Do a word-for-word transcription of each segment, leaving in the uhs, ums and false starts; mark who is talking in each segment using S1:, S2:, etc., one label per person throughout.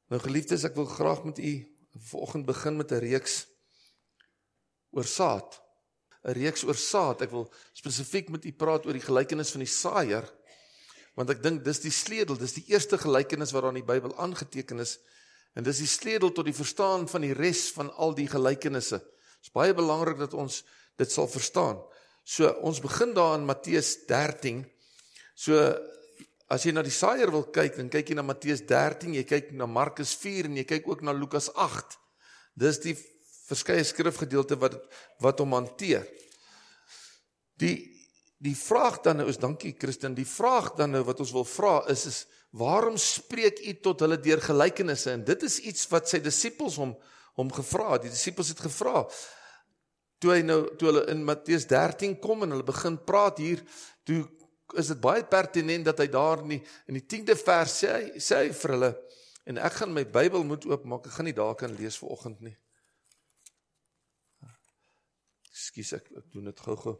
S1: Nou geliefdes, ek wil graag met u vanoggend begin met 'n reeks oor saad. 'n Reeks oor saad. Ek wil spesifiek met u praat oor die gelykenis van die saaier, want ek dink dis die sleutel, dis die eerste gelykenis wat daar in die Bybel aangeteken is, en dis die sleutel tot die verstaan van die res van al die gelykenisse. Dit is baie belangrik dat ons dit sal verstaan. So, ons begin daar in Matteus dertien. So, as jy na die saaier wil kyk, dan kyk jy na Matteus dertien, jy kyk na Markus vier, en jy kyk ook na Lukas agt. Dis die verskeie skrifgedeelte wat, wat hom hanteer. Die, die vraag dan nou is, dankie Christen, die vraag dan nou wat ons wil vra is, is waarom spreek u tot hulle deur gelykenisse? En dit is iets wat sy disippels hom, hom gevra het. Die disippels het gevra, toe, hy nou, toe hulle in Matteus dertien kom en hulle begin praat hier, toe is dit baie pertinent dat hy daar in die, in die tiende vers sê hy, sê hy vir hulle, en ek gaan my Bybel moet oopmaak, ek gaan nie daar kan lees vanoggend nie. Ekskuus, ek, ek doen dit gou-gou.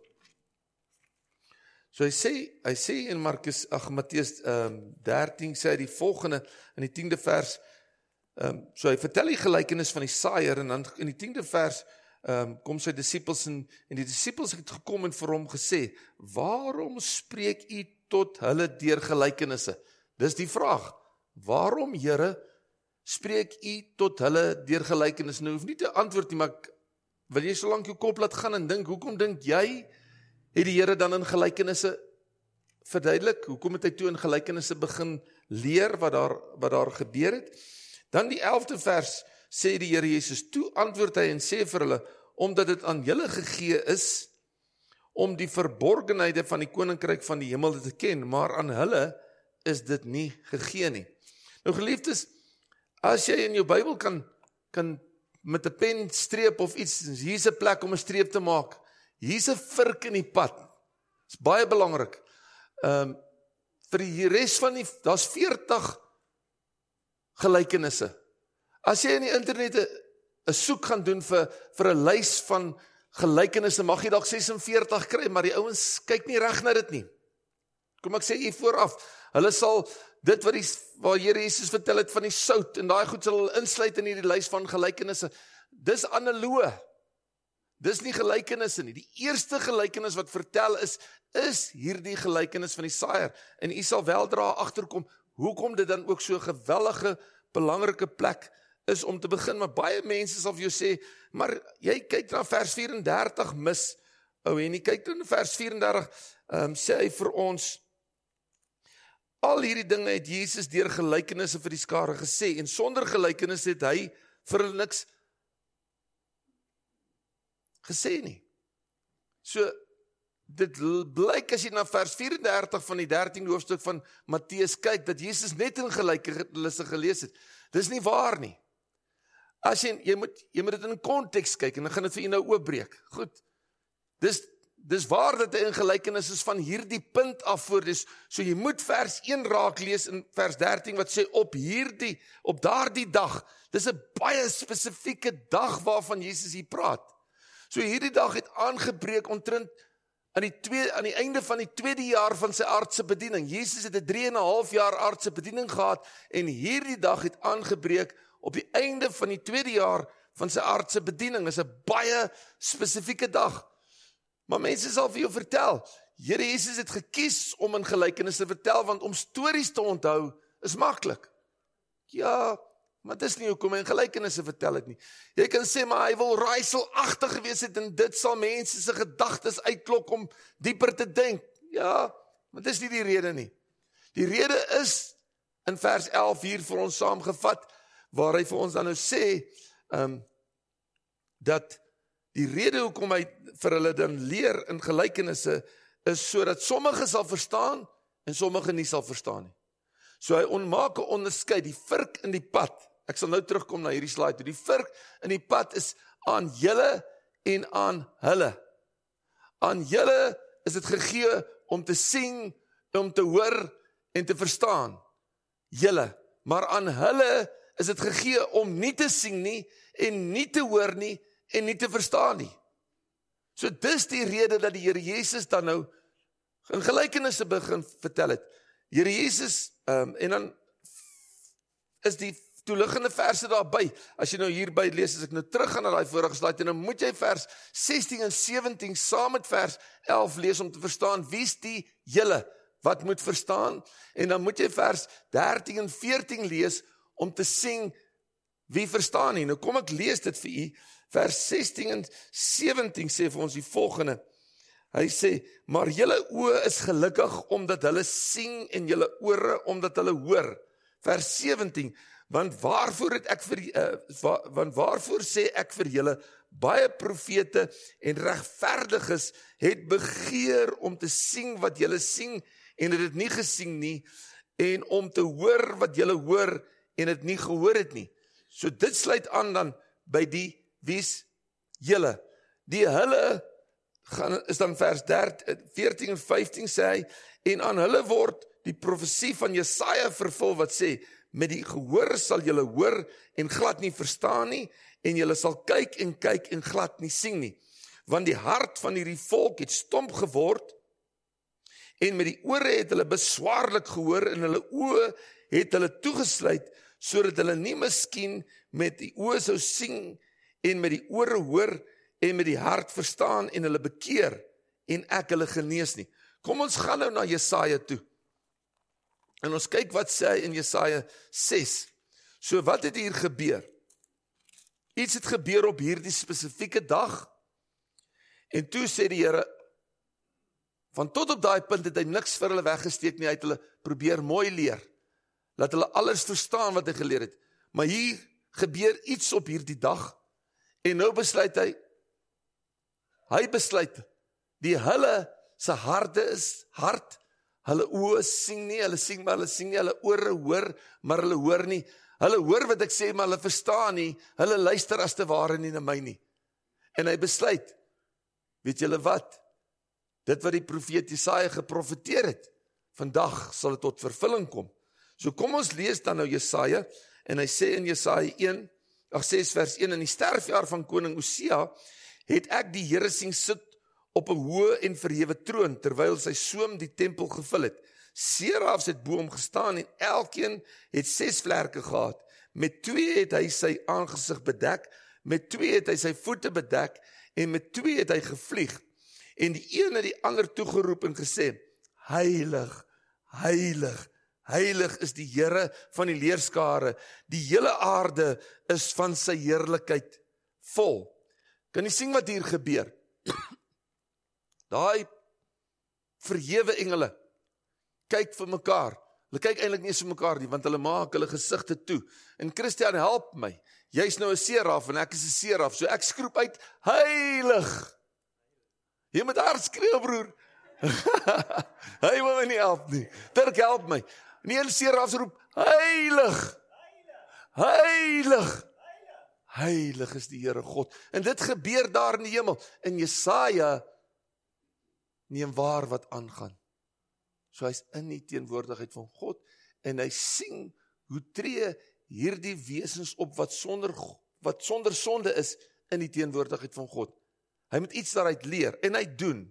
S1: So hy sê, hy sê in Markus, ag Matteus um, dertien, sê hy die volgende, in die tiende vers, um, so hy vertel die gelykenis van die saaier, en dan in die tiende vers, um, kom sy disippels, en, en die disippels het gekom en vir hom gesê, waarom spreek u tot hulle deur gelykenisse? Dis die vraag, waarom Here, spreek u tot hulle deur gelykenisse? Nou hoef nie te antwoord nie, maar wil jy so lank jou kop laat gaan en dink, hoekom dink jy, het die Here dan in gelykenisse verduidelik? Hoekom het hy toe in gelykenisse begin leer wat daar, wat daar gebeur het? Dan die elfde vers sê die Here Jesus, toe antwoord hy en sê vir hulle, omdat dit aan julle gegee is, om die verborgenhede van die koninkryk van die hemel te ken, maar aan hulle is dit nie gegee nie. Nou geliefdes, as jy in jou Bybel kan, kan met 'n pen streep of iets, hier is 'n plek om 'n streep te maak, hier is 'n vurk in die pad, dit is baie belangrik, um, vir die res van die, daar is veertig gelykenisse. As jy in die internet 'n soek gaan doen vir, vir 'n lys van gelykenisse, mag jy dalk ses en veertig kry, maar die ouens kyk nie reg na dit nie. Kom ek sê hier vooraf, hulle sal dit wat die, waar Here Jesus vertel het van die sout, en daai goed sal hulle insluit in hierdie lys van gelykenisse. Dis analoë. Dis nie gelykenisse nie. Die eerste gelykenis wat vertel is, is hierdie gelykenis van die saaier. En u sal weldra agterkom, hoekom dit dan ook so 'n geweldige, belangrike plek is om te begin. Maar baie mense sal vir jou sê, maar jy kyk na vers vyf-en-dertig mis, ou en jy kyk na vers vyf-en-dertig, um, sê hy vir ons, al hierdie dinge het Jesus deur gelykenisse vir die skare gesê, en sonder gelykenisse het hy vir hulle niks gesê nie. So, dit blyk as jy na vers vyf-en-dertig van die dertiende hoofstuk van Matteus kyk, dat Jesus net in gelykenisse gelees het. Dis nie waar nie. As jy, jy moet, jy moet dit in konteks kyk, en dan gaan dit vir jy nou oopbreek. Goed, dis, dis waar dat hy in gelykenis is van hierdie punt af voor, dis, so jy moet vers een raak lees in vers dertien, wat sê op hierdie, op daardie dag, dis 'n baie spesifieke dag waarvan Jesus hier praat. So hierdie dag het aangebreek omtrent aan die, tweede, aan die einde van die tweede jaar van sy aardse bediening. Jesus het 'n drie en 'n half jaar aardse bediening gehad, en hierdie dag het aangebreek op die einde van die tweede jaar van sy aardse bediening. Dit is 'n baie spesifieke dag. Maar mense sal vir jou vertel, Here Jesus het gekies om in gelykenisse te vertel, want om stories te onthou is maklik. Ja, maar dis nie hoekom hy in gelykenisse vertel het nie. Jy kan sê, maar hy wil raaiselagtig gewees het, en dit sal mense se gedagtes uitklok om dieper te dink. Ja, maar dis nie die rede nie. Die rede is in vers elf hier vir ons saamgevat, waar hy vir ons dan nou sê, um, dat die rede hoekom hy vir hulle dan leer in gelykenisse, is sodat sommige sal verstaan, en sommige nie sal verstaan nie. So hy onmaak 'n onderskeid, die vurk in die pad, ek sal nou terugkom na hierdie slide, die vurk in die pad is aan julle en aan hulle. Aan julle is dit gegee om te sien, om te hoor en te verstaan. Julle, maar aan hulle is dit gegee om nie te sien nie, en nie te hoor nie, en nie te verstaan nie. So dis die rede dat die Here Jesus dan nou in gelykenisse begin vertel het. Here Jesus, um, en dan is die toeliggende verse daarby. As jy nou hierby lees, as ek nou terug gaan na daai vorige slide, en dan moet jy vers sestien en sewentien saam met vers elf lees om te verstaan wie's die julle wat moet verstaan, en dan moet jy vers dertien en veertien lees om te sien wie verstaan nie. Nou kom ek lees dit vir u. Vers sestien en sewentien sê vir ons die volgende. Hy sê, maar julle oë is gelukkig omdat hulle sien en julle ore omdat hulle hoor. Vers sewentien, want waarvoor het ek vir uh, wa, want waarvoor sê ek vir julle, baie profete en regverdiges het begeer om te sien wat julle sien en het dit nie gesien nie, en om te hoor wat julle hoor en het nie gehoor het nie. So dit sluit aan dan by die wie's julle. Die hulle gaan, is dan vers dertien, veertien en vyftien sê hy, en aan hulle word die profesie van Jesaja vervul wat sê, met die gehoor sal julle hoor en glad nie verstaan nie, en julle sal kyk en kyk en glad nie sien nie. Want die hart van hierdie volk het stomp geword, en met die ore het hulle beswaarlik gehoor, en hulle oë het hulle toegesluit, sodat hulle nie miskien met die oë sou sien, en met die ore hoor, en met die hart verstaan, en hulle bekeer, en ek hulle genees nie. Kom ons gaan nou na Jesaja toe. En ons kyk wat sê hy in Jesaja ses. So wat het hier gebeur? Iets het gebeur op hierdie spesifieke dag. En toe sê die Here, van tot op daai punt het hy niks vir hulle weggesteek nie, hy het hulle probeer mooi leer. Laat hulle alles verstaan wat hy geleer het. Maar hier gebeur iets op hierdie dag. En nou besluit hy, hy besluit, die hulle se harte is hard, hulle oë sien nie, hulle sien maar hulle sien nie, hulle ore hoor, maar hulle hoor nie. Hulle hoor wat ek sê, maar hulle verstaan nie, hulle luister as te ware nie na my nie. En hy besluit, weet julle wat? Dit wat die profeet Jesaja geprofeteer het, vandag sal dit tot vervulling kom. So kom ons lees dan nou Jesaja, en hy sê in Jesaja een, ag ses vers een, in die sterfjaar van koning Osia, het ek die Here sien sit op 'n hoë en verhewe troon, terwyl sy soem die tempel gevul het. Serafs het bo hom gestaan, en elkeen het ses vlerke gehad. Met twee het hy sy aangesig bedek, met twee het hy sy voete bedek, en met twee het hy gevlieg. En die een het die ander toegeroep en gesê, heilig, heilig, heilig is die Here van die leerskare, die hele aarde is van sy heerlikheid vol. Kan jy sien wat hier gebeur? Daai verhewe engele kyk vir mekaar. Hulle kyk eintlik nie eens vir mekaar nie, want hulle maak hulle gesigte toe. En Christian, help my. Jy's nou 'n seraf en ek is 'n seraf, so ek skroep uit, heilig. Jy moet hard skreeu, broer. Hy wil my nie help nie. Dirk, help my. Nie 'n seraf roep, heilig. Heilig. Heilig is die Here God. En dit gebeur daar in die hemel. En Jesaja neem waar wat aangaan. So hy's in die teenwoordigheid van God, en hy sien hoe tree hierdie wesens op wat sonder, wat sonder sonde is in die teenwoordigheid van God. Hy moet iets daaruit leer, en hy doen.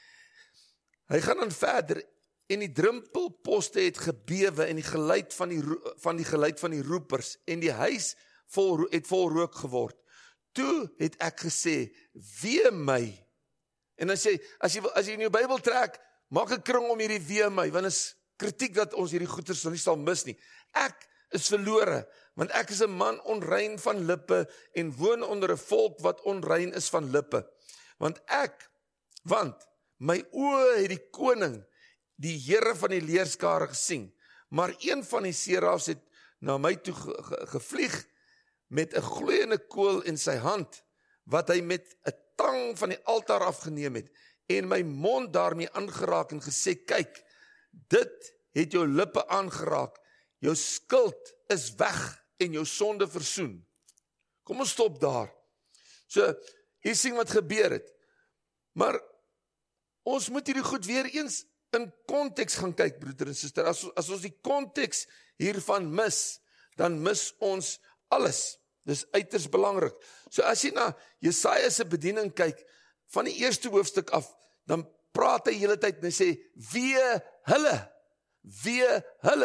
S1: Hy gaan dan verder, en die drempelposte het gebewe, en die geluid van die, van die geluid van die roepers, en die huis vol, het vol rook geword. Toe het ek gesê, wee my. En as jy, as jy, as jy in jou Bybel trek, maak 'n kring om hierdie wee my, want is kritiek dat ons hierdie goeters nie sal mis nie. Ek is verlore, want ek is 'n man onrein van lippe, en woon onder 'n volk wat onrein is van lippe. Want ek, want my oë het die koning, die Here van die leerskare gesien, maar een van die serafs het na my toe ge, ge, gevlieg, met 'n gloeiende kool in sy hand, wat hy met 'n tang van die altaar afgeneem het, en my mond daarmee aangeraak en gesê, kyk, dit het jou lippe aangeraak, jou skuld is weg en jou sonde versoen. Kom ons stop daar. So, hier sien wat gebeur het. Maar ons moet hierdie goed weer eens in konteks gaan kyk, broeder en suster. As, as ons die konteks hiervan mis, dan mis ons alles. Dis uiters belangrik. So as jy na Jesaja se bediening kyk, van die eerste hoofstuk af, dan praat hy hele tyd en hy sê, wee hulle, wee hulle.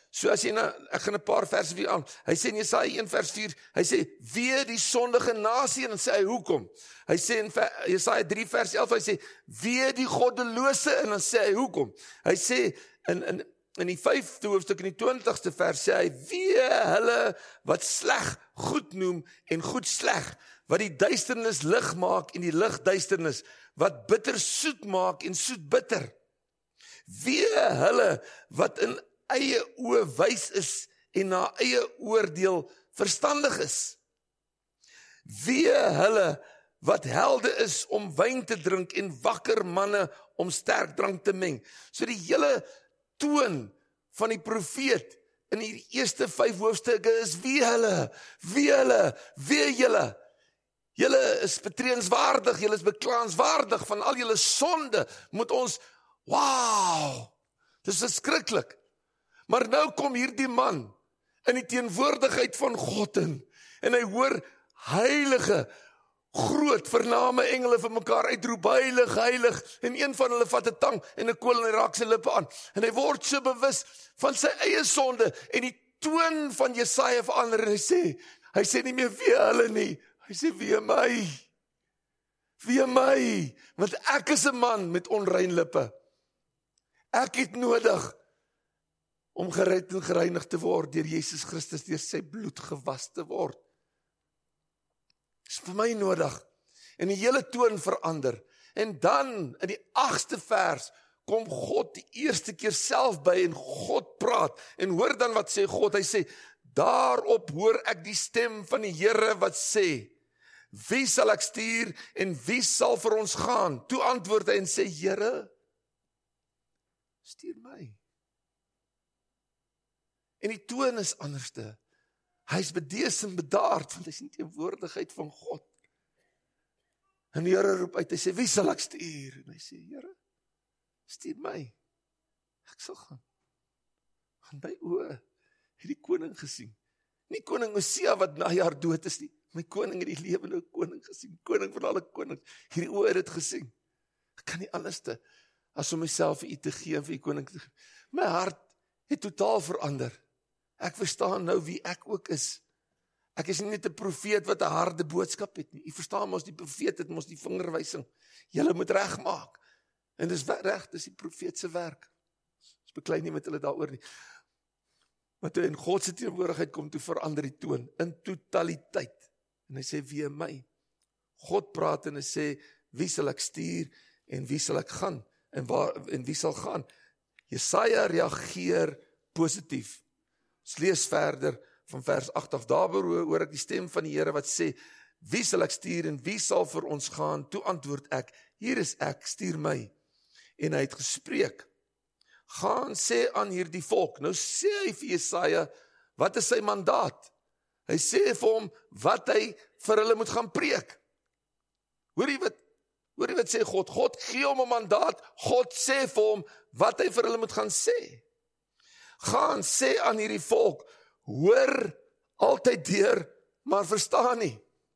S1: So as jy na, ek gaan 'n paar verse weer aan. Hy sê in Jesaja een vers vier, hy sê, wee die sondige nasie, en dan sê hy, hoekom? Hy sê in Jesaja drie vers elf, hy sê, wee die goddelose, en dan sê hy, hoekom? Hy sê, in, in, in die vyfde hoofstuk, in die twintigste vers, sê hy, wee hulle wat sleg goed noem, en goed sleg, wat die duisternis lig maak, en die lig duisternis, wat bitter soet maak, en soet bitter. Wee hulle wat in eie oë wys is en na eie oordeel verstandig is. Wee hulle wat helde is om wyn te drink en wakker manne om sterk drank te meng. So die hele toon van die profeet in die eerste vyf hoofstukke is wee hulle, wee hulle, wee julle. Julle is betreenswaardig, julle is beklaanswaardig van al julle sonde. Moet ons, wow, dis verskriklik. Maar nou kom hierdie man in die teenwoordigheid van God in, en hy hoor heilige, groot, vername engele vir mekaar uitroep, heilig, heilig, en een van hulle vat 'n tang en 'n kool en hy raak sy lippe aan, en hy word so bewus van sy eie sonde, en die toon van Jesaja verander, en hy sê, hy sê nie meer wee hulle nie, hy sê wee my, wee my, want ek is 'n man met onrein lippe, ek het nodig om gered en gereinig te word deur Jesus Christus, deur sy bloed gewas te word. Dis vir my nodig. En die hele toon verander. En dan, in die agste vers, kom God die eerste keer self by en God praat. En hoor dan wat sê God, hy sê, daarop hoor ek die stem van die Here wat sê, wie sal ek stuur en wie sal vir ons gaan? Toe antwoord hy en sê, Here, stuur my. En die toon is anderste. Hy is bedeesem bedaard, want hy is in teenwoordigheid van God. En die Here roep uit, hy sê, wie sal ek stuur? En hy sê, Here, stuur my. Ek sal gaan. Van my oë het die koning gesien. Nie koning Osia wat na jaar dood is nie. My koning het die lewende koning gesien. Koning van alle konings. Hierdie oë het dit gesien. Ek kan nie anders te, as om myself vir u te gee, vir u koning te gee. My hart het totaal verander. Ek verstaan nou wie ek ook is. Ek is nie net 'n profeet wat 'n harde boodskap het nie. U verstaan mos die profeet het mos die vingerwysing. Julle moet regmaak. En dis reg, dis die profeet se werk. Ons beklei nie met hulle daaroor nie. Maar toe in God se teenwoordigheid kom, toe verander die toon in totaliteit. En hy sê, wie my? God praat en hy sê, wie sal ek stuur en wie sal ek gaan? En waar en wie sal gaan? Jesaja reageer positief. Ons lees verder van vers agt af, daar hoor ek die stem van die Here wat sê, wie sal ek stuur en wie sal vir ons gaan? Toe antwoord ek, hier is ek, stuur my. En hy het gespreek, gaan sê aan hierdie volk, nou sê hy vir Jesaja, wat is sy mandaat? Hy sê vir hom, wat hy vir hulle moet gaan preek. Hoor jy wat, hoor jy wat sê God? God gee hom 'n mandaat, God sê vir hom, wat hy vir hulle moet gaan sê. Gaan sê aan hierdie volk, hoor altyd deur, maar verstaan nie.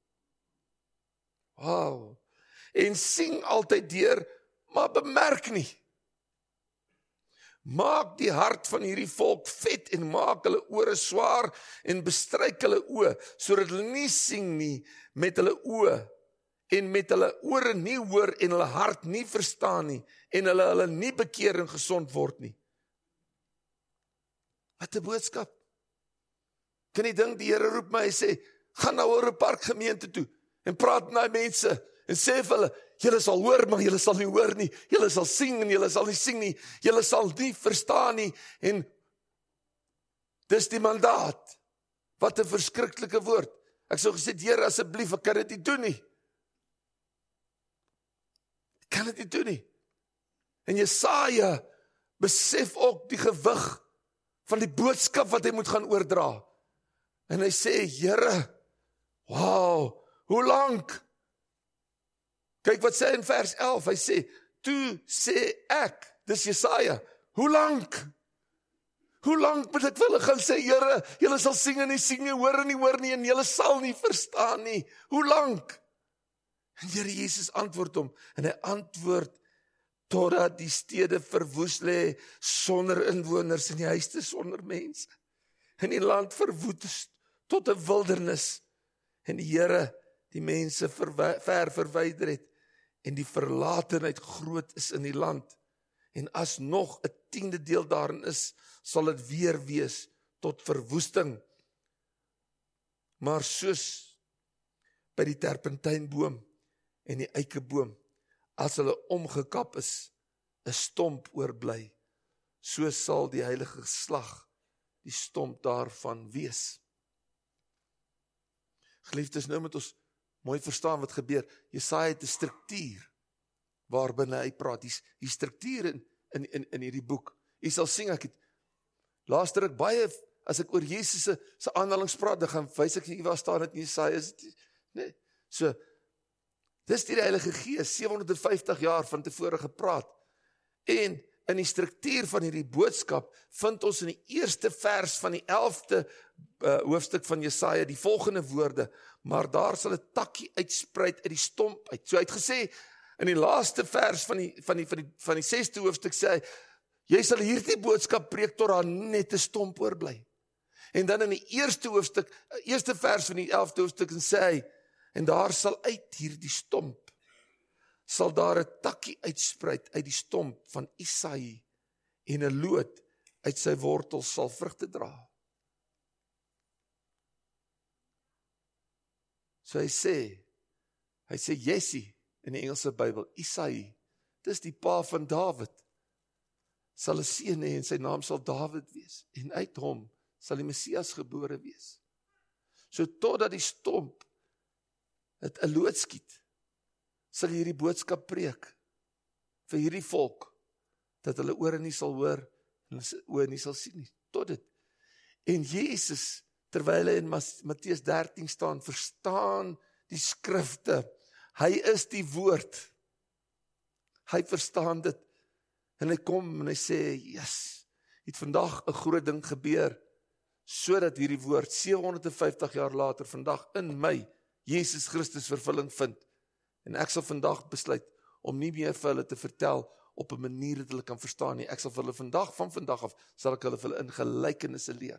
S1: Wow. En sien altyd deur, maar bemerk nie. Maak die hart van hierdie volk vet en maak hulle ore swaar en bestryk hulle oë, sodat hulle nie sien nie met hulle oë en met hulle ore nie hoor en hulle hart nie verstaan nie en hulle hulle nie bekeer en gesond word nie. Wat 'n boodskap. Kan jy dink die Here roep my en sê, gaan na Oure Park gemeente toe en praat met die mense en sê vir hulle, julle sal hoor, maar julle sal nie hoor nie, julle sal sien en julle sal nie sien nie, julle sal nie verstaan nie, en dis die mandaat. Wat 'n verskriklike woord. Ek sou gesê, Here, asseblief, ek kan dit nie doen nie. Ek kan dit nie doen nie. En Jesaja besef ook die gewig van die boodskap wat hy moet gaan oordra. En hy sê, Here, wow, hoe lank? Kyk wat sê in vers elf, hy sê, toe sê ek, dis Jesaja, hoe lank? Hoe lank moet ek vir hulle gaan sê, Here, julle sal sing en nie sing nie, hoor en nie hoor nie, en julle sal nie verstaan nie, hoe lank? En Here Jesus antwoord hom, en hy antwoord totdat die stede verwoes lê sonder inwoners en die huise sonder mense. En die land verwoed is tot 'n wildernis. En die Here die mense verwe- ver verwyder het en die verlatenheid groot is in die land. En as nog 'n tiende deel daarin is, sal dit weer wees tot verwoesting. Maar soos by die terpentynboom en die eikeboom, as hulle omgekap is, 'n stomp oorbly, so sal die heilige geslag die stomp daarvan wees. Geliefdes, nou moet ons mooi verstaan wat gebeur. Jesaja het 'n struktuur waarbinne hy praat. Die, die struktuur in, in, in, in hierdie boek. Jy sal sien, ek het laaste ruk baie, as ek oor Jesus se, se aanhalings praat, dan gaan wys ek, waar staan dit in Jesaja, is dit, nee, so, dis die Heilige Gees, sewehonderdvyftig jaar van tevore gepraat, en in die struktuur van hierdie boodskap, vind ons in die eerste vers van die elfde uh, hoofstuk van Jesaja, die volgende woorde, maar daar sal 'n takkie uitspruit uit die stomp uit. So hy het gesê, in die laaste vers van die, van die, van die, van die sesde hoofstuk sê hy, jy sal hierdie boodskap preek tot daar net 'n stomp oorbly. En dan in die eerste hoofstuk, eerste vers van die elfde hoofstuk, en sê hy, en daar sal uit hierdie stomp, sal daar 'n takkie uitspruit uit die stomp van Isaïe, en 'n loot uit sy wortels sal vrugte dra. So hy sê, hy sê Jesse in die Engelse Bybel, Isaïe, dis die pa van Dawid, sal 'n seun hê en sy naam sal Dawid wees, en uit hom sal die Messias gebore wees. So totdat die stomp het 'n loot skiet, sal hierdie boodskap preek vir hierdie volk, dat hulle ore nie sal hoor, en hulle oë nie sal sien nie, tot dit. En Jesus, terwyl hy in Matteus dertien staan, verstaan die skrifte, hy is die woord, hy verstaan dit, en hy kom en hy sê, yes, het vandag 'n groot ding gebeur, sodat hierdie woord sewehonderdvyftig jaar later, vandag in my, Jesus Christus vervulling vind, en ek sal vandag besluit, om nie meer vir hulle te vertel, op 'n manier dat hulle kan verstaan nie, ek sal vir hulle vandag, van vandag af, sal ek hulle vir hulle in gelykenisse leer.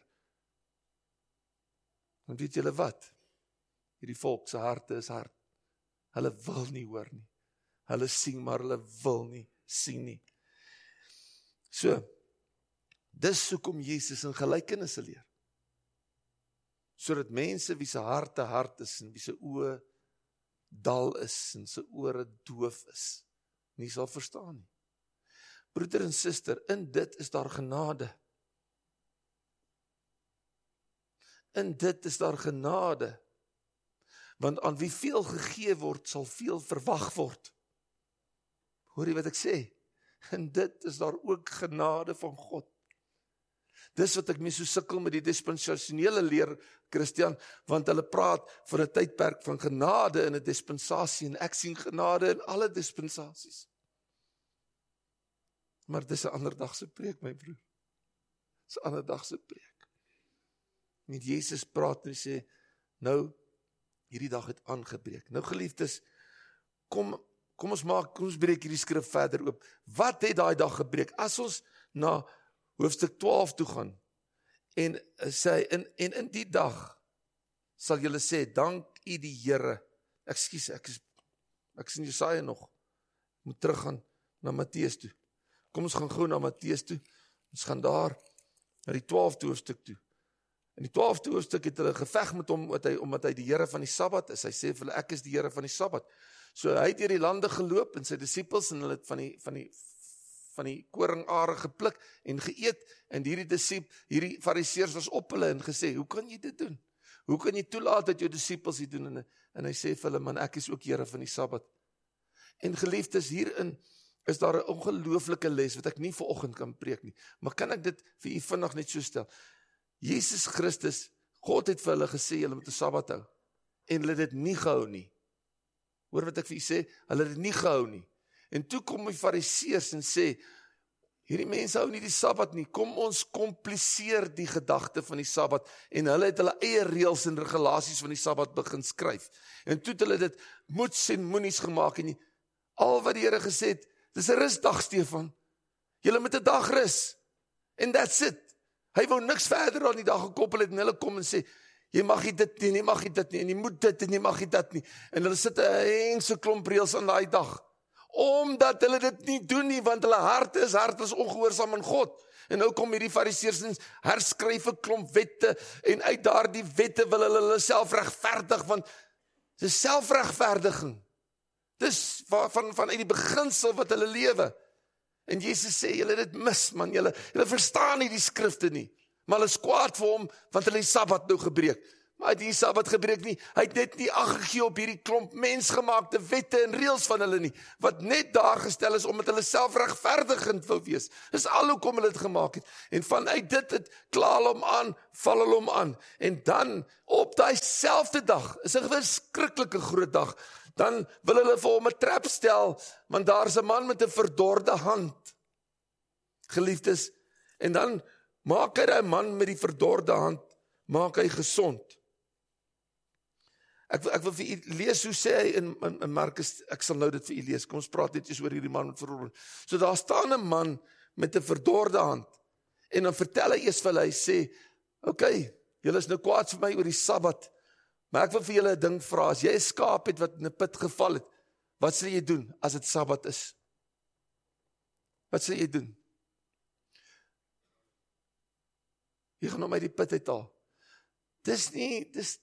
S1: En weet julle wat? Hierdie volk se harte is hard, hulle wil nie hoor nie, hulle sien, maar hulle wil nie sien nie. So, dis hoekom Jesus in gelykenisse leer, sodat mense wie se harte hard is, en wie se oë dal is, en se ore doof is, nie sal verstaan nie. Broeder en suster, in dit is daar genade. In dit is daar genade, want aan wie veel gegee word, sal veel verwag word. Hoor jy wat ek sê? In dit is daar ook genade van God. Dis wat ek mee so sukkel met die dispensasionele leer, Christian, want hulle praat van 'n tydperk van genade in 'n dispensasie, en ek sien genade in alle dispensasies. Maar dis 'n ander dag se preek, my broer. Dis 'n ander dag se preek. Met Jesus praat en hy sê, nou, hierdie dag het aangebreek. Nou geliefdes, kom, kom ons maak, kom ons breek hierdie skrif verder oop. Wat het daai dag gebreek? As ons na hoofstuk twaalf toe gaan, en sê, en, en in die dag, sal julle sê, dank u die Here. Ekskuus, ek is, ek is in Jesaja nog, ek moet teruggaan na Matteus toe. Kom ons gaan gou na Matteus toe, ons gaan daar, na die twaalfde hoofstuk toe. In die twaalfde hoofstuk het hulle geveg met hom, omdat hy, omdat hy die Here van die Sabbat is. Hy sê vir hulle, ek is die Here van die Sabbat. So hy het deur die lande geloop, en sy disippels, en hulle het van die, van die, van die koringare gepluk, en geëet, en hierdie disip, hierdie fariseërs was op hulle, en gesê, hoe kan jy dit doen? Hoe kan jy toelaat dat jou disippels dit doen? En, en hy sê vir hulle, man, ek is ook Here van die Sabbat. En geliefdes, hierin is daar 'n ongelooflike les, wat ek nie vanoggend kan preek nie, maar kan ek dit vir u vinnig net so stel? Jesus Christus, God het vir hulle gesê, julle moet 'n Sabbat hou, en hulle het dit nie gehou nie. Hoor wat ek vir u sê, hulle het dit nie gehou nie. En toe kom die fariseërs en sê, hierdie mense hou nie die Sabbat nie, kom ons kompliseer die gedagte van die Sabbat, en hulle het hulle eie reëls en regulasies van die Sabbat begin skryf. En toe het hulle dit moets en moenies gemaak, en al wat die Here gesê het, Dis 'n rusdag, Stefan. Julle moet 'n dag rus. En that's it. Hy wou niks verder aan die dag gekoppel het en hulle kom en sê, jy mag nie dit nie, jy mag nie dit nie, en jy moet dit en jy mag nie dit nie. En hulle sit 'n hengse klomp reëls aan daai dag. Omdat hulle dit nie doen nie, want hulle harte is hart is ongehoorsaam aan God. En nou kom hierdie fariseërs en herskryf 'n klomp wette, en uit daardie wette wil hulle hulle self regverdig, want dit is selfregverdiging. Dis van, van, vanuit die beginsel wat hulle lewe. En Jesus sê, julle dit mis man, julle, julle verstaan nie die skrifte nie. Maar hulle is kwaad vir hom, want hulle die Sabbat nou gebreek. Maar hy het die Sabbat gebreek nie, hy het net nie ag gegee op hierdie klomp mensgemaakte wette en reëls van hulle nie, wat net daar gestel is, omdat hulle selfregverdigend wou wees. Dis al hoekom hulle dit gemaak het. En vanuit dit het klaar hom aan, val hulle hom aan. En dan, op daai selfde dag, is 'n verskriklike groot dag, dan wil hulle vir hom 'n trap stel, want daar's 'n man met 'n verdorde hand. Geliefdes, en dan maak hy daai man met die verdorde hand, maak hy gesond. Ek wil, ek wil vir u lees, hoe sê hy in, in, in Markus, ek sal nou dit vir u lees, kom ons praat net eens oor hierdie man met verdorde. So daar staan 'n man met 'n verdorde hand, en dan vertel hy eers vir hulle, hy sê, oké, okay, julle is nou kwaad vir my oor die Sabbat, maar ek wil vir julle 'n ding vra, as jy 'n skaap het wat in 'n put geval het, wat sal jy doen as dit Sabbat is? Wat sal jy doen? Jy gaan hom uit die put uithaal. Dis nie, dis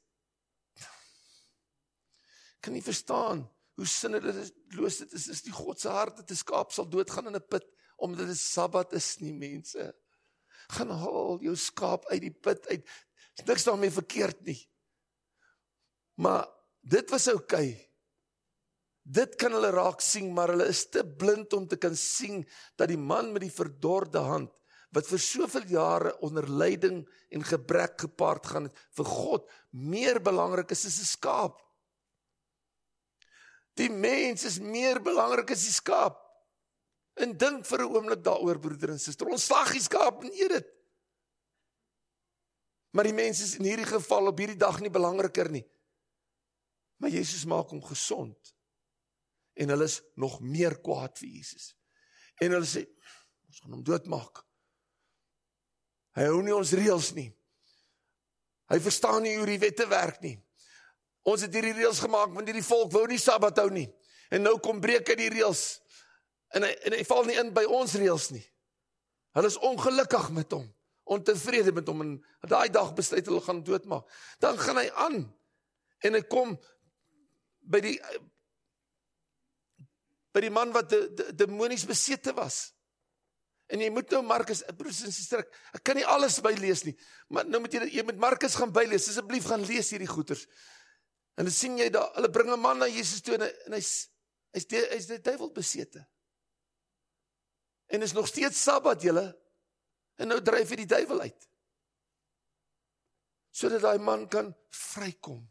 S1: kan nie verstaan hoe sinneloos dit is. Is die God se hart dat 'n skaap sal doodgaan in 'n put omdat dit Sabbat is nie, mense. Gaan haal jou skaap uit die put uit. Is niks daarmee verkeerd nie. Maar dit was oukei. Dit kan hulle raak sien, maar hulle is te blind om te kan sien dat die man met die verdorde hand, wat vir soveel jare onder lyding en gebrek gepaard gaan het, vir God meer belangrik is as 'n skaap. Die mens is meer belangrik as die skaap. En dink vir 'n oomblik daaroor, broeder en suster, ontslag die skaap en eet dit. Maar die mens is in hierdie geval op hierdie dag nie belangriker nie. Maar Jesus maak hom gesond. En hulle is nog meer kwaad vir Jesus. En hulle sê, ons gaan hom doodmaak. Hy hou nie ons reëls nie. Hy verstaan nie hoe die wette werk nie. Ons het hierdie reëls gemaak, want hierdie volk wou nie Sabbat hou nie. En nou kom breek hy die reëls. En hy, en hy val nie in by ons reëls nie. Hulle is ongelukkig met hom. Ontevrede met hom. En daai dag besluit hulle gaan doodmaak. Dan gaan hy aan. En hy kom by die by die man wat de, de, demonies besete was. En jy moet nou Markus, broers en susters, ek, ek kan nie alles bylees nie, maar nou moet jy, jy moet Markus gaan bylees, asseblief gaan lees hierdie goeters. En dan sien jy daar, hulle bring 'n man na Jesus toe, en, en hy's hy's die, hy's die duiwel besete. En is nog steeds Sabbat, julle, en nou dryf hy die duiwel uit. Sodat daai man kan vrykom.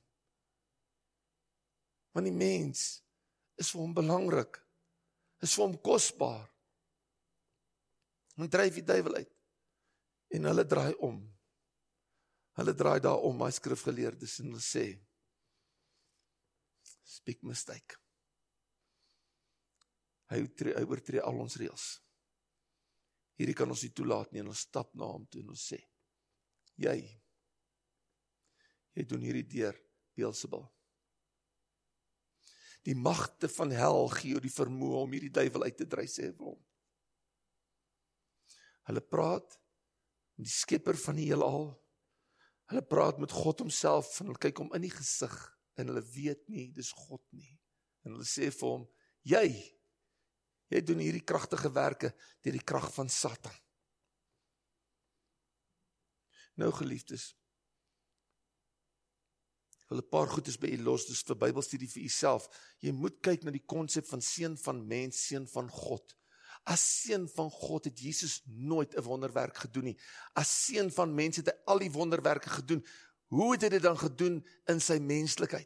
S1: Want die mens is vir hom belangrik, is vir hom kosbaar. En dryf die duiwel uit. En hulle draai om. Hulle draai daar om, my skrifgeleerdes, en hulle sê, it's a big mistake. Hy oortree, hy oortree al ons reëls. Hierdie kan ons nie toelaat nie, en ons stap na hom toe en ons sê, jy, jy doen hierdie deur Beelzebul. Die magte van hel gee jou die vermoë om hierdie duiwel uit te dryf, sê hy vir hom. Hulle praat met die skepper van die heelal. Hulle praat met God homself, en hulle kyk hom in die gesig, en hulle weet nie, dis God nie. En hulle sê vir hom, jy, jy doen hierdie kragtige werke deur die krag van Satan. Nou geliefdes, ek wil 'n paar goedes by u los, dis vir Bybelstudie vir u self. Jy moet kyk na die konsep van seun van mens, seun van God. As seun van God het Jesus nooit 'n wonderwerk gedoen nie. As seun van mens het hy al die wonderwerke gedoen. Hoe het hy dit dan gedoen in sy menslikheid?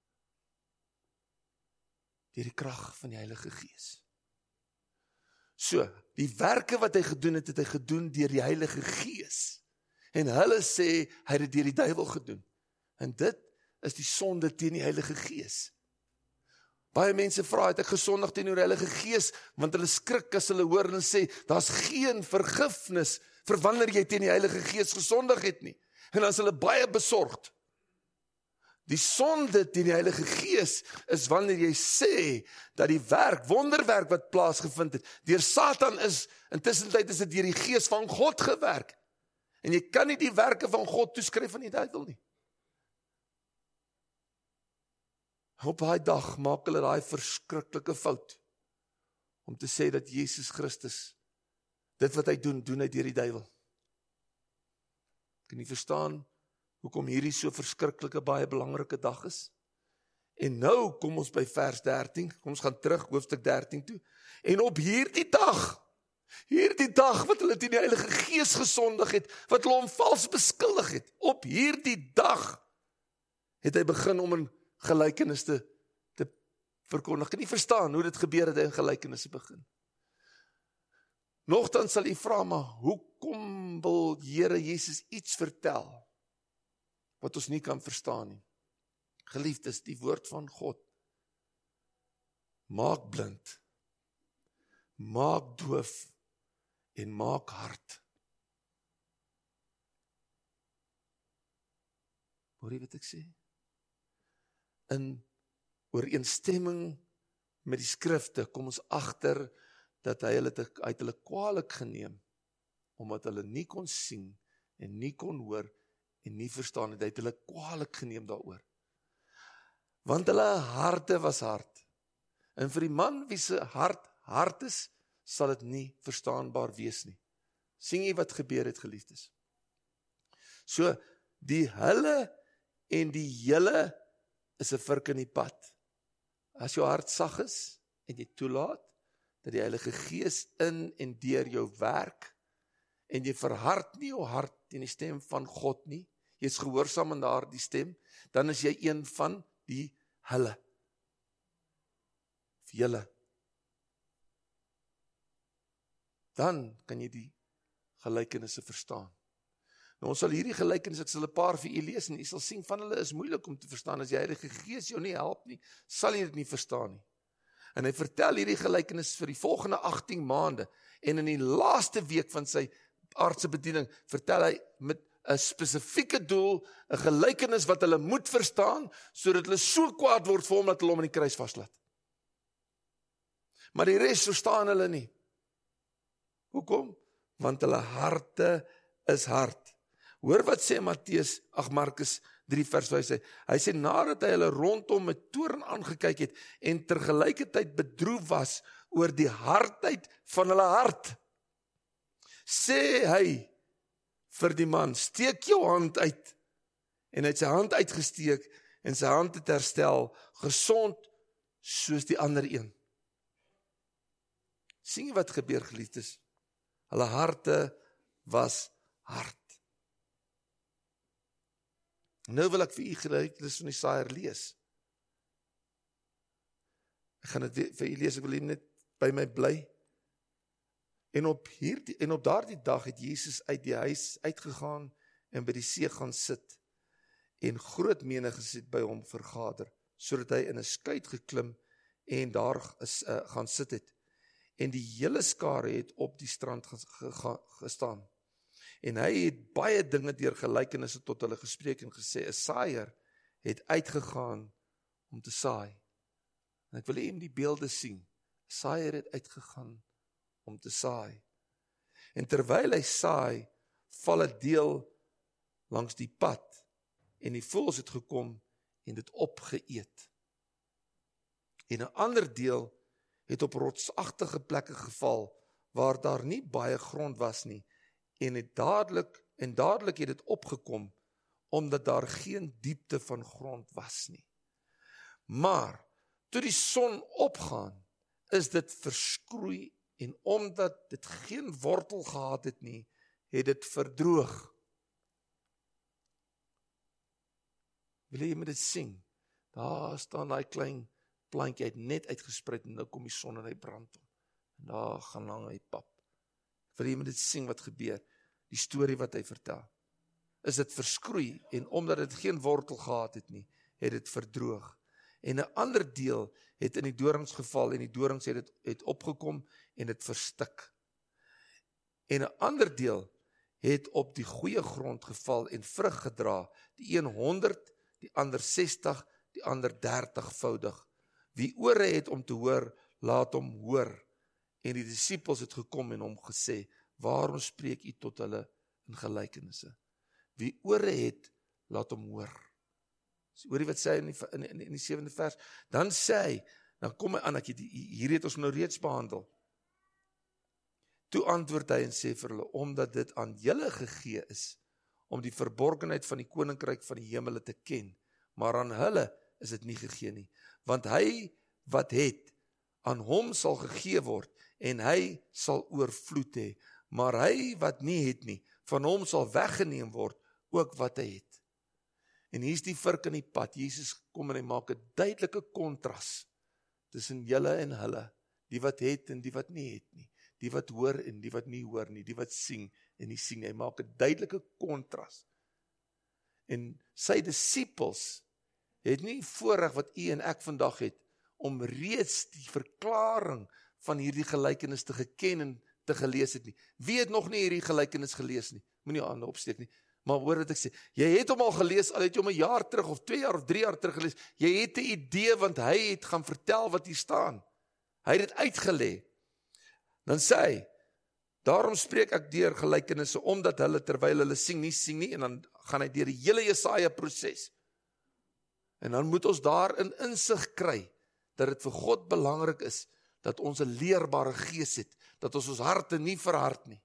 S1: Deur die krag van die Heilige Gees. So, die werke wat hy gedoen het, het hy gedoen deur die Heilige Gees. En hulle sê, hy het dit deur die duiwel gedoen. En dit is die sonde teen die Heilige Gees. Baie mense vra, het ek gesondig teenoor die Heilige Gees, want hulle skrik as hulle hoor en hulle sê, daar's geen vergifnis vir wanneer jy teen die Heilige Gees gesondig het nie. En dan is hulle baie besorgd. Die sonde teen die Heilige Gees is wanneer jy sê dat die werk, wonderwerk wat plaasgevind het, deur Satan is, intussen tyd is dit deur die Gees van God gewerk. En jy kan nie die werke van God toeskryf aan die duiwel nie. Op daai dag maak hulle daai verskriklike fout om te sê dat Jesus Christus, dit wat hy doen, doen hy deur die duiwel. Kan jy verstaan hoekom hierdie so verskriklike baie belangrike dag is? En nou kom ons by vers dertien, kom ons gaan terug hoofstuk dertien toe. En op hierdie dag, hierdie dag wat hulle teen die Heilige Gees gesondig het, wat hulle hom vals beskuldig het, op hierdie dag het hy begin om in gelykenis te, te verkondig. Kan nie verstaan hoe dit gebeur het hy in gelykenisse begin. Nogtans sal jy vra, maar hoekom wil Here Jesus iets vertel wat ons nie kan verstaan nie? Geliefdes, die woord van God maak blind, maak doof en maak hard. Hoor jy wat ek sê? In ooreenstemming met die skrifte kom ons agter dat hy hulle uit hulle kwaadlik geneem, omdat hulle nie kon sien en nie kon hoor en nie verstaan het. Hy het hulle kwaadlik geneem daaroor. Want hulle harte was hard. En vir die man wie se hart hard is, sal dit nie verstaanbaar wees nie. Sien jy wat gebeur het, geliefdes? So, die hulle en die julle is 'n vurk in die pad. As jou hart sag is en jy toelaat dat die Heilige Gees in en deur jou werk en jy verhard nie jou hart teen die stem van God nie, jy is gehoorsaam aan daardie stem, dan is jy een van die hulle. Of julle. Dan kan jy die gelykenisse verstaan. Nou, ons sal hierdie gelykenis, ek sal 'n paar vir u lees, en u sal sien van hulle is moeilik om te verstaan. As die Heilige Gees jou nie help nie, sal jy dit nie verstaan nie. En hy vertel hierdie gelykenis vir die volgende agttien maande, en in die laaste week van sy aardse bediening, vertel hy met 'n spesifieke doel, 'n gelykenis wat hulle moet verstaan, sodat hulle so kwaad word vir hom, dat hulle hom in die kruis vaslaat. Maar die res verstaan hulle nie. Hoekom? Want hulle harte is hard. Hoor wat sê Matteus, ag Markus drie vers vyf sê. Hy sê, nadat hy hulle rondom met toorn aangekyk het en tergelykertyd bedroef was oor die hardheid van hulle hart, sê hy vir die man, steek jou hand uit. En hy het sy hand uitgesteek en sy hand het herstel, gesond soos die ander een. Sien jy wat gebeur, geliefdes? Hulle harte was hard. Nou wil ek vir u gelykenis van die saaier lees. Ek gaan dit vir u lees, ek wil hier net by my bly. En op hierdie en op daardie dag het Jesus uit die huis uitgegaan en by die see gaan sit. En groot menigte het by hom vergader, sodat hy in 'n skuit geklim en daar is, uh, gaan sit het. En die hele skare het op die strand gestaan. En hy het baie dinge deur gelykenisse tot hulle gespreek en gesê, 'n saaier het uitgegaan om te saai. En ek wil hê die beelde sien. 'n Saaier het uitgegaan om te saai. En terwyl hy saai, val 'n deel langs die pad en die voëls het gekom en dit opgeëet. En 'n ander deel het op rotsagtige plekke geval, waar daar nie baie grond was nie, en het dadelik, en dadelik het dit opgekom, omdat daar geen diepte van grond was nie. Maar, toe die son opgaan, is dit verskroei, en omdat dit geen wortel gehad het nie, het dit verdroog. Wil jy met dit sien? Daar staan daai klein plantjie, het net uitgespreid, en nou kom die son en hy brand hom. En daar gaan hang hy pap. Wil jy met dit sien wat gebeur? Die storie wat hy vertel. Is dit verskroei, en omdat dit geen wortel gehad het nie, het dit verdroog. En 'n ander deel het in die dorings geval, en die dorings het, het, het opgekom, en het verstik. En 'n ander deel het op die goeie grond geval, en vrug gedra, die een honderd, die ander sestig, die ander dertigvoudig. Wie ore het om te hoor, laat hom hoor. En die disippels het gekom en hom gesê, waarom spreek u tot hulle in gelykenisse? Wie ore het, laat hom hoor. So, hoor jy wat sê in die, in, in, in die sewende vers? Dan sê hy, dan kom hy aan, ek, hier het ons nou reeds behandel. Toe antwoord hy en sê vir hulle, omdat dit aan julle gegee is, om die verborgenheid van die koninkryk van die hemele te ken, maar aan hulle is dit nie gegee nie. Want hy wat het, aan hom sal gegee word, en hy sal oorvloed hê. Maar hy wat nie het nie, van hom sal weggeneem word, ook wat hy het. En hier is die vurk in die pad. Jesus kom en hy maak 'n duidelike kontras tussen julle en hulle, die wat het en die wat nie het nie, die wat hoor en die wat nie hoor nie, die wat sien en nie sien. Hy maak 'n duidelike kontras. En sy disippels het nie voorreg wat u en ek vandag het, om reeds die verklaring van hierdie gelykenis te geken en te gelees het nie. Wie het nog nie hierdie gelykenis gelees nie? Moenie jou hande opsteek nie. Maar hoor wat ek sê, jy het hom al gelees, al het jy hom 'n jaar terug, of twee jaar of drie jaar terug gelees, jy het 'n idee, want hy het gaan vertel wat hier staan. Hy het dit uitgelê. Dan sê hy, daarom spreek ek deur gelykenisse, omdat hulle terwyl hulle sien nie sien nie, en dan gaan hy deur die hele Jesaja proses. En dan moet ons daarin insig kry, dat dit vir God belangrik is, dat ons 'n leerbare gees het, dat ons ons harte nie verhard nie.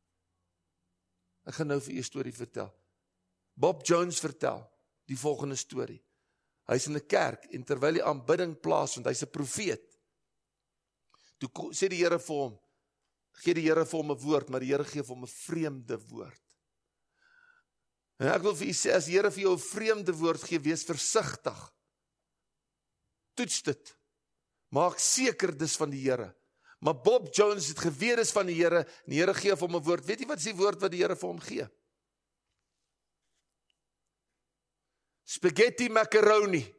S1: Ek gaan nou vir u 'n storie vertel. Bob Jones vertel die volgende storie. Hy's in 'n kerk, en terwyl die aanbidding plaasvind, hy's 'n profeet. Toe sê die Here vir hom, gee die Here vir hom 'n woord, maar die Here gee vir hom 'n vreemde woord. En ek wil vir u sê, as die Here vir jou 'n vreemde woord gee, wees versigtig. Toets dit. Maak seker dis van die Here. Maar Bob Jones het geweet is van die Here, en die Here gee vir hom 'n woord. Weet jy wat is die woord wat die Here vir hom gee? Spaghetti macaroni.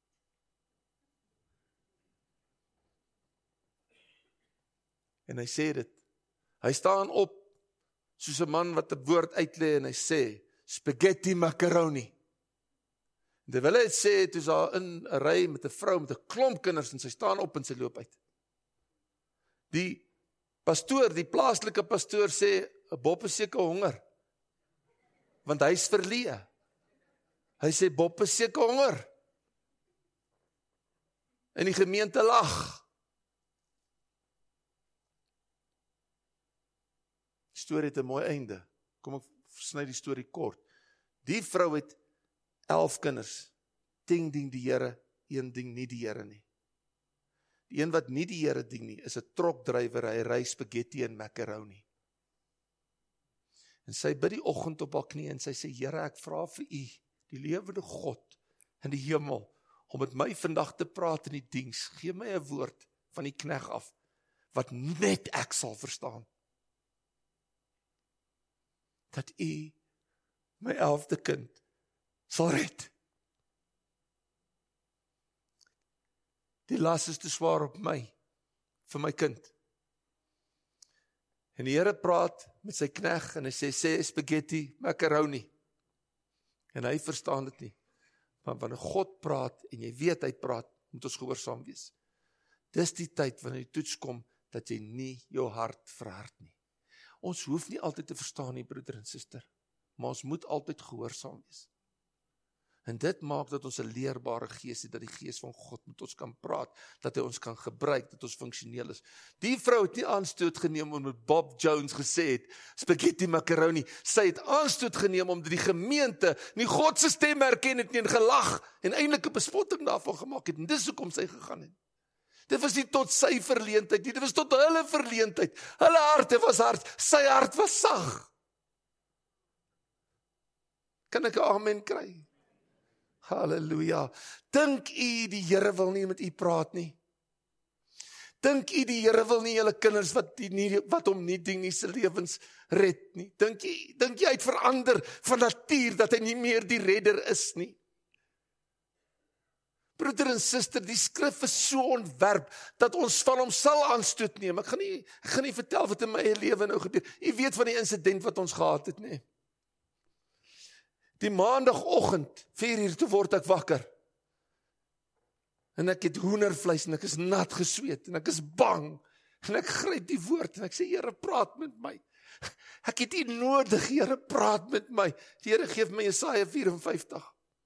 S1: En hy sê dit. Hy staan op, soos 'n man wat 'n woord uitlê, en hy sê, spaghetti macaroni. En terwyl hy het sê, toe is daar in 'n ry met 'n vrou met 'n klomp kinders, en sy staan op en sy loop uit. Die pastoor, die plaaslike pastoor sê, Bob is seker honger, want hy is verleë. Hy sê, Bob is seker honger. En die gemeente lag. Die storie het 'n mooi einde. Kom ek sny die storie kort. Die vrou het elf kinders. tien dien die Here, een dien nie die Here nie. Die een wat nie die Here dien nie, is 'n trokdrywer, hy ry spaghetti en macaroni. En sy bid die oggend op haar knie en sy sê, Here, ek vra vir u, die lewende God in die hemel, om met my vandag te praat in die diens. Gee my 'n woord van die knegg af, wat net ek sal verstaan. Dat u my elfde kind sal red. Die las is te swaar op my, vir my kind. En die Here praat met sy knegg en hy sê, sê spaghetti, macaroni. En hy verstaan dit nie. Maar wanneer God praat en jy weet hy praat, moet ons gehoorsaam wees. Dis die tyd wanneer die toets kom, dat jy nie jou hart verhard nie. Ons hoef nie altyd te verstaan nie, broeder en suster, maar ons moet altyd gehoorsaam wees. En dit maak dat ons 'n leerbare gees het, dat die gees van God met ons kan praat, dat hy ons kan gebruik, dat ons funksioneel is. Die vrou het nie aanstoot geneem omdat Bob Jones gesê het, spaghetti macaroni. Sy het aanstoot geneem omdat die gemeente nie God se stem herken het nie, en gelag, en eintlik 'n bespotting daarvan gemaak het, en dis hoekom sy gegaan het. Dit was nie tot sy verleentheid nie, dit was tot hulle verleentheid. Hulle harte was hard, sy hart was sag. Kan ek 'n amen kry? Halleluja. Dink u die Here wil nie met u praat nie? Dink u die Here wil nie julle kinders wat, die nie, wat hom nie dien nie se lewens red nie? Dink u, dink jy hy het verander van natuur dat hy nie meer die redder is nie? broeder en suster, die skrif is so ontwerp, dat ons van hom sal aanstoot neem. Ek gaan nie, ek gaan nie vertel wat in my lewe nou gebeur. Jy weet van die insident wat ons gehad het, nie. Die maandagoggend, vier uur, toe word ek wakker. En ek het hoendervleis, en ek is nat gesweet, en ek is bang, en ek gryp die woord, en ek sê, Here, praat met my. Ek het nie nodig, Here, praat met my. Die Here geef my Jesaja vyf-en-vyftig.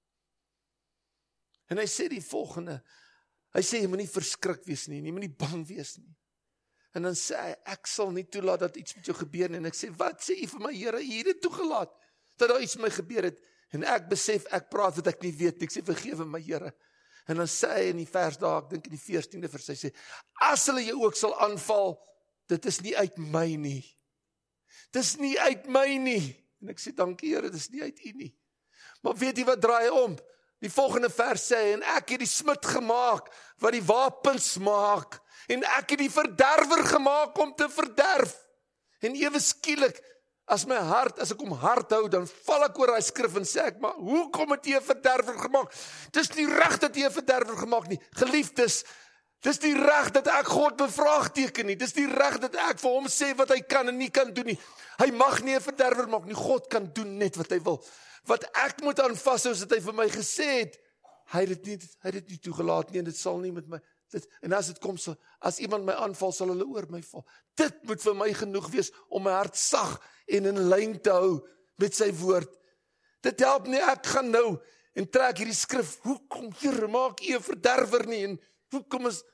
S1: En hy sê die volgende, hy sê, jy moet nie verskrik wees nie, jy moet nie bang wees nie. En dan sê hy, ek sal nie toelaat dat iets met jou gebeur nie. En ek sê, wat sê jy vir my, Here, jy het dit toegelaat, dat daar iets met my gebeur het. En ek besef, ek praat wat ek nie weet nie. Ek sê, vergewe my, Here. En dan sê hy in die vers daar, ek dink in die veertiende vers, hy sê, as hulle jou ook sal aanval, dit is nie uit my nie. Dit is nie uit my nie. En ek sê, dankie Here, dit is nie uit U nie. Maar weet jy wat draai om? Die volgende vers sê, en ek het die smid gemaak, wat die wapens maak, en ek het die verderwer gemaak om te verderf. En ewe skielik, as my hart, as ek om hart hou, dan val ek oor die skrif en sê ek, maar hoekom het jy 'n verderwer gemaak? Dis nie reg dat jy 'n verderwer gemaak nie. Geliefdes, dis nie reg dat ek God bevraagteken nie. Dis nie reg dat ek vir hom sê wat hy kan en nie kan doen nie. Hy mag nie 'n verderwer maak nie. God kan doen net wat hy wil. Wat ek moet aan vashou is dat hy vir my gesê het, hy het dit nie, hy het dit nie toegelaat nie en dit sal nie met my. Dit, en as dit kom, so, as iemand my aanval, sal hulle oor my val. Dit moet vir my genoeg wees om my hart sag en in lyn te hou met sy woord. Dit help nie, ek gaan nou en trek hierdie skrif, hoekom, Here, maak U 'n verderwer nie, en hoekom is,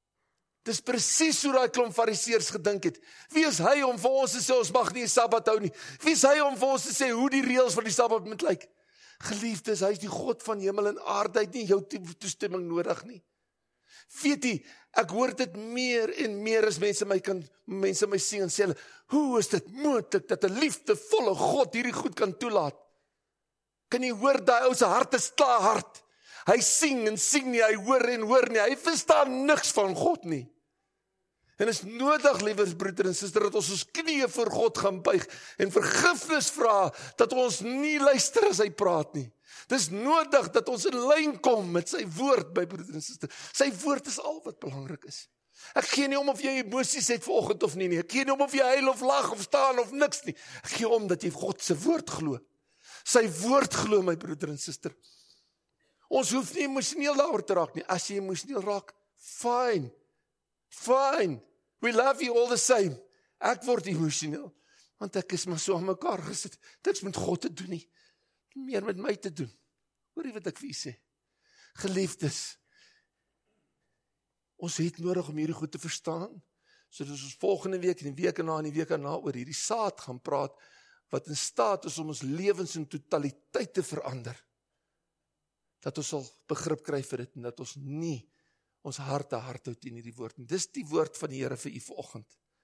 S1: dis presies hoe daai klomp fariseërs gedink het. Wie is hy om vir ons te sê, ons mag nie 'n Sabbat hou nie? Wie is hy om vir ons te sê, hoe die reëls van die Sabbat moet lyk? Geliefdes, hy is die God van hemel en aarde, hy het nie jou toestemming nodig nie. Weet jy, ek hoor dit meer en meer as mense my kan, mense my sien en sê, hoe is dit moontlik dat 'n liefdevolle God hierdie goed kan toelaat? Kan jy hoor, daai ou se hart is klaar hard. Hy sing en sing nie, hy hoor en hoor nie, hy verstaan niks van God nie. En is nodig, liewe broeder en suster, dat ons ons knieë voor God gaan buig en vergifnis vra, dat ons nie luister as hy praat nie. Dis nodig dat ons in lyn kom met sy woord, my broeder en suster. Sy woord is al wat belangrik is. Ek gee nie om of jy emosies het vanoggend of nie nie. Ek gee nie om of jy huil of lag of staan of niks nie. Ek gee om dat jy God se woord glo. Sy woord glo, my broeder en suster. Ons hoef nie emosioneel daaroor te raak nie. As jy emosioneel raak, fine. Fine. We love you all the same. Ek word emosioneel, want ek is maar so aan mekaar gesit. Niks met God te doen nie. Meer met my te doen. Hoor jy wat ek vir u sê? Geliefdes, ons het nodig om hierdie goed te verstaan, sodat ons volgende week en die week na en die week na oor hierdie saad gaan praat, wat in staat is om ons lewens in totaliteit te verander. Dat ons sal begrip kry vir dit, en dat ons nie ons harte hart hou teen hierdie woord. En dis die woord van die Here vir u vanoggend.